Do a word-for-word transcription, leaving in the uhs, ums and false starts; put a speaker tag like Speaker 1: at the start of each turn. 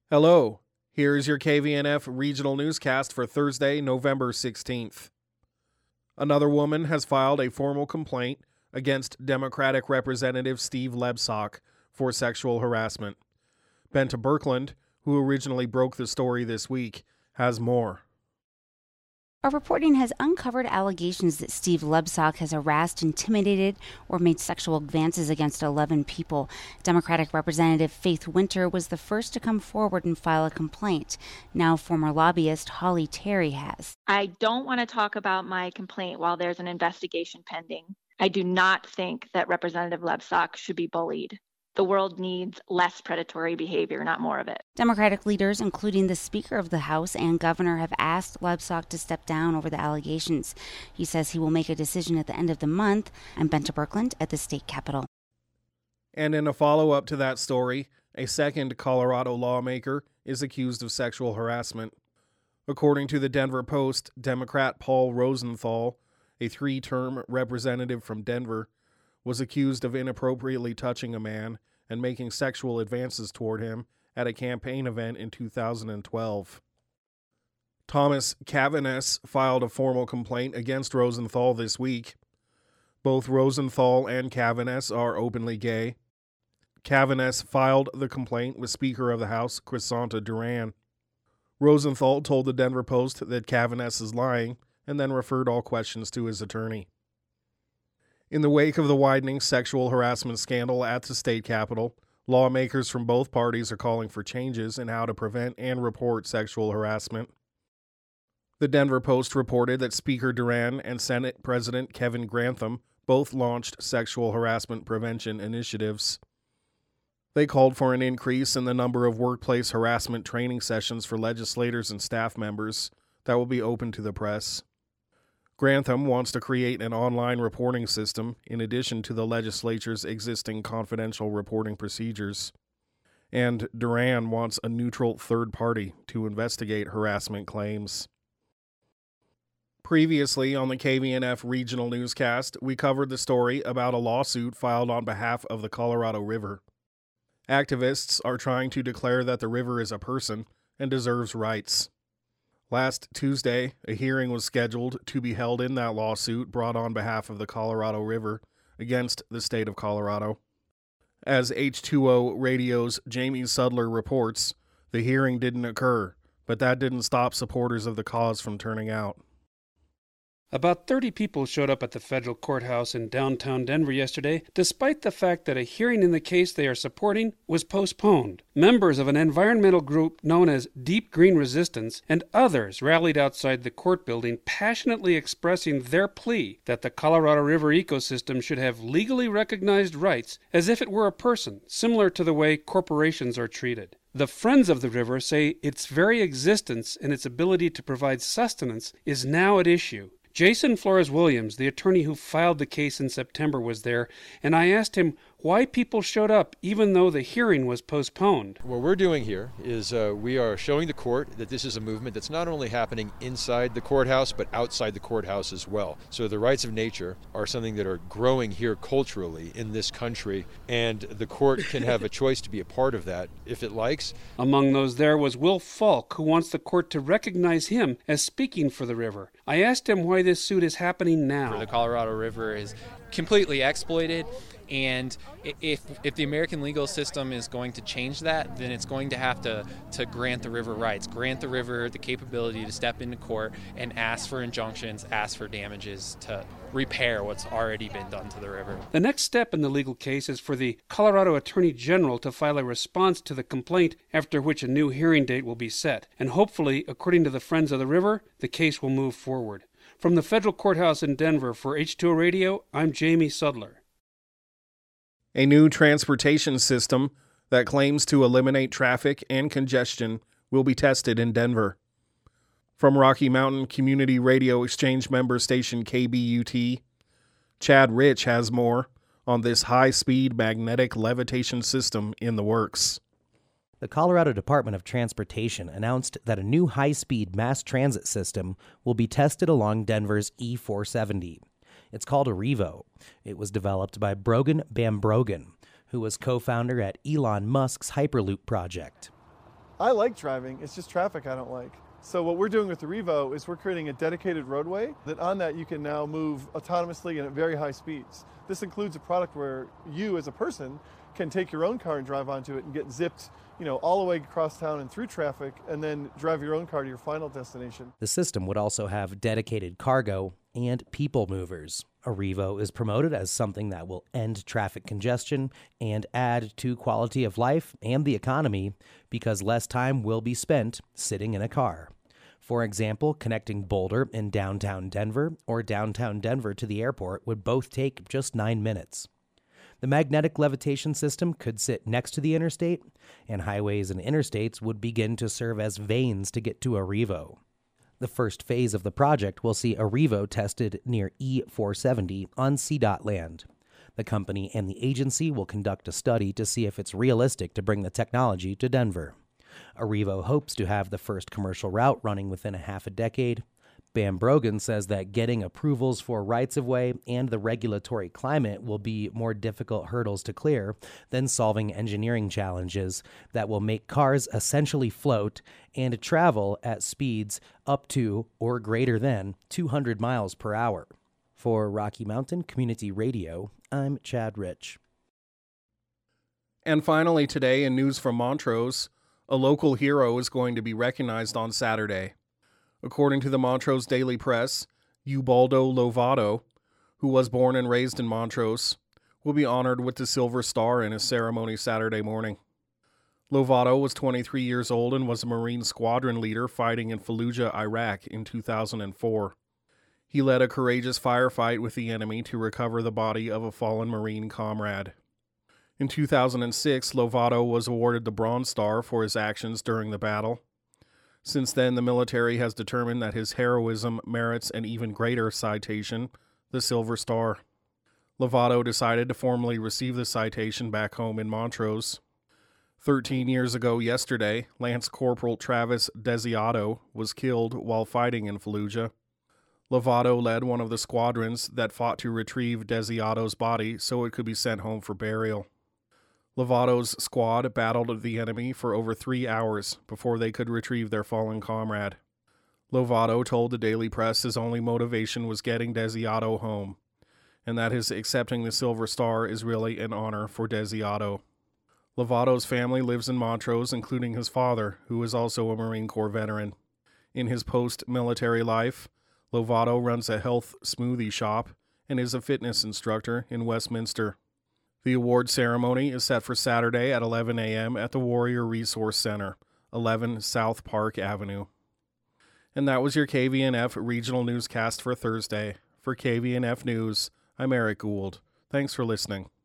Speaker 1: Hello, here is your K V N F regional newscast for Thursday, November sixteenth. Another woman has filed a formal complaint against Democratic Representative Steve Lebsock for sexual harassment. Benta Birkeland, who originally broke the story this week, has more.
Speaker 2: Our reporting has uncovered allegations that Steve Lebsock has harassed, intimidated, or made sexual advances against eleven people. Democratic Representative Faith Winter was the first to come forward and file a complaint. Now former lobbyist Holly Terry has.
Speaker 3: I don't want to talk about my complaint while there's an investigation pending. I do not think that Representative Lebsock should be bullied. The world needs less predatory behavior, not more of it.
Speaker 2: Democratic leaders, including the Speaker of the House and Governor, have asked Lebsock to step down over the allegations. He says he will make a decision at the end of the month. I'm Benta Birkeland at the state capitol.
Speaker 1: And in a follow-up to that story, a second Colorado lawmaker is accused of sexual harassment. According to the Denver Post, Democrat Paul Rosenthal, a three-term representative from Denver, was accused of inappropriately touching a man and making sexual advances toward him at a campaign event in two thousand twelve. Thomas Cavanes filed a formal complaint against Rosenthal this week. Both Rosenthal and Cavanes are openly gay. Cavanes filed the complaint with Speaker of the House Crisanta Duran. Rosenthal told the Denver Post that Cavanes is lying and then referred all questions to his attorney. In the wake of the widening sexual harassment scandal at the state capitol, lawmakers from both parties are calling for changes in how to prevent and report sexual harassment. The Denver Post reported that Speaker Duran and Senate President Kevin Grantham both launched sexual harassment prevention initiatives. They called for an increase in the number of workplace harassment training sessions for legislators and staff members that will be open to the press. Grantham wants to create an online reporting system in addition to the legislature's existing confidential reporting procedures. And Duran wants a neutral third party to investigate harassment claims. Previously on the K V N F regional newscast, we covered the story about a lawsuit filed on behalf of the Colorado River. Activists are trying to declare that the river is a person and deserves rights. Last Tuesday, a hearing was scheduled to be held in that lawsuit brought on behalf of the Colorado River against the state of Colorado. As H two O Radio's Jamie Sudler reports, the hearing didn't occur, but that didn't stop supporters of the cause from turning out.
Speaker 4: About thirty people showed up at the federal courthouse in downtown Denver yesterday, despite the fact that a hearing in the case they are supporting was postponed. Members of an environmental group known as Deep Green Resistance and others rallied outside the court building, passionately expressing their plea that the Colorado River ecosystem should have legally recognized rights as if it were a person, similar to the way corporations are treated. The Friends of the River say its very existence and its ability to provide sustenance is now at issue. Jason Flores-Williams, the attorney who filed the case in September, was there, and I asked him why people showed up even though the hearing was postponed.
Speaker 5: What we're doing here is uh, we are showing the court that this is a movement that's not only happening inside the courthouse but outside the courthouse as well. So the rights of nature are something that are growing here culturally in this country, and the court can have a choice to be a part of that if it likes.
Speaker 4: Among those there was Will Falk, who wants the court to recognize him as speaking for the river. I asked him why this suit is happening now.
Speaker 6: The Colorado River is completely exploited, and if if the American legal system is going to change that, then it's going to have to, to grant the river rights, grant the river the capability to step into court and ask for injunctions, ask for damages to repair what's already been done to the river.
Speaker 4: The next step in the legal case is for the Colorado Attorney General to file a response to the complaint, after which a new hearing date will be set. And hopefully, according to the Friends of the River, the case will move forward. From the federal courthouse in Denver for H two O Radio, I'm Jamie Sudler.
Speaker 1: A new transportation system that claims to eliminate traffic and congestion will be tested in Denver. From Rocky Mountain Community Radio Exchange member station K B U T, Chad Rich has more on this high-speed magnetic levitation system in the works.
Speaker 7: The Colorado Department of Transportation announced that a new high-speed mass transit system will be tested along Denver's E four seventy. It's called Arrivo. It was developed by Brogan Bambrogan, who was co-founder at Elon Musk's Hyperloop project.
Speaker 8: I like driving, it's just traffic I don't like. So what we're doing with the Revo is we're creating a dedicated roadway that on that you can now move autonomously and at very high speeds. This includes a product where you as a person can take your own car and drive onto it and get zipped, you know, all the way across town and through traffic, and then drive your own car to your final destination.
Speaker 7: The system would also have dedicated cargo and people movers. A Revo is promoted as something that will end traffic congestion and add to quality of life and the economy because less time will be spent sitting in a car. For example, connecting Boulder and downtown Denver or downtown Denver to the airport would both take just nine minutes. The magnetic levitation system could sit next to the interstate, and highways and interstates would begin to serve as veins to get to a Revo. The first phase of the project will see a Revo tested near E four seventy on C DOT land. The company and the agency will conduct a study to see if it's realistic to bring the technology to Denver. A Revo hopes to have the first commercial route running within a half a decade. Bam Brogan says that getting approvals for rights-of-way and the regulatory climate will be more difficult hurdles to clear than solving engineering challenges that will make cars essentially float and travel at speeds up to or greater than two hundred miles per hour. For Rocky Mountain Community Radio, I'm Chad Rich.
Speaker 1: And finally today, in news from Montrose, a local hero is going to be recognized on Saturday. According to the Montrose Daily Press, Ubaldo Lovato, who was born and raised in Montrose, will be honored with the Silver Star in a ceremony Saturday morning. Lovato was twenty-three years old and was a Marine squadron leader fighting in Fallujah, Iraq in two thousand four. He led a courageous firefight with the enemy to recover the body of a fallen Marine comrade. In two thousand six, Lovato was awarded the Bronze Star for his actions during the battle. Since then, the military has determined that his heroism merits an even greater citation, the Silver Star. Lovato decided to formally receive the citation back home in Montrose. Thirteen years ago yesterday, Lance Corporal Travis Desiato was killed while fighting in Fallujah. Lovato led one of the squadrons that fought to retrieve Desiato's body so it could be sent home for burial. Lovato's squad battled the enemy for over three hours before they could retrieve their fallen comrade. Lovato told the Daily Press his only motivation was getting Desiato home, and that his accepting the Silver Star is really an honor for Desiato. Lovato's family lives in Montrose, including his father, who is also a Marine Corps veteran. In his post-military life, Lovato runs a health smoothie shop and is a fitness instructor in Westminster. The award ceremony is set for Saturday at eleven a.m. at the Warrior Resource Center, eleven South Park Avenue. And that was your K V N F Regional Newscast for Thursday. For K V N F News, I'm Eric Gould. Thanks for listening.